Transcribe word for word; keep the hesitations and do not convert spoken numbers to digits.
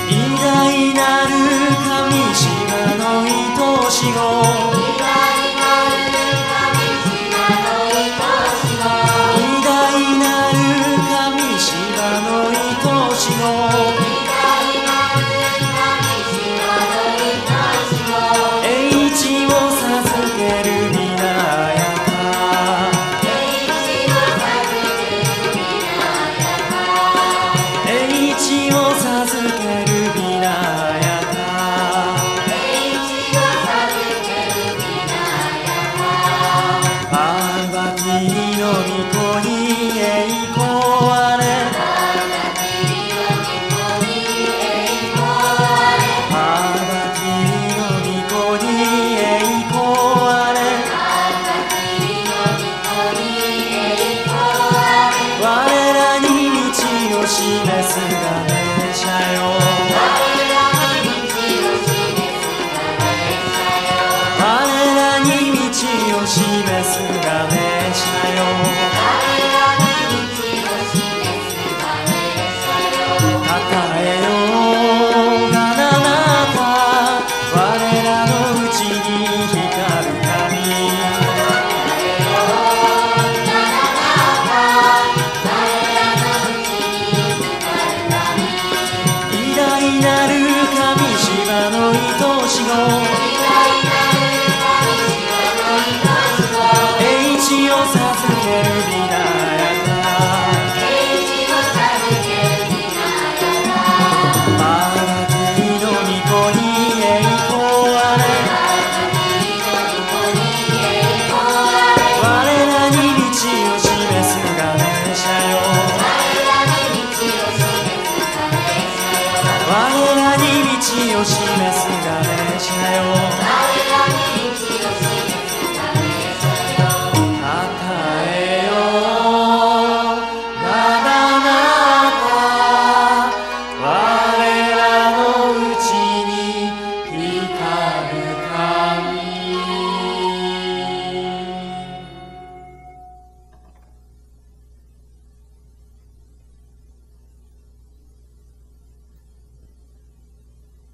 偉大なる神島の愛し子示すがねしゃよ我らに道を示すがねしゃよたたえようがななた我らのうちに光る神なる神島の愛し子英知を授ける皆やかあがきの御子に栄光あれ我らに道を示すがねしゃよ我らに道を示すがねしゃよ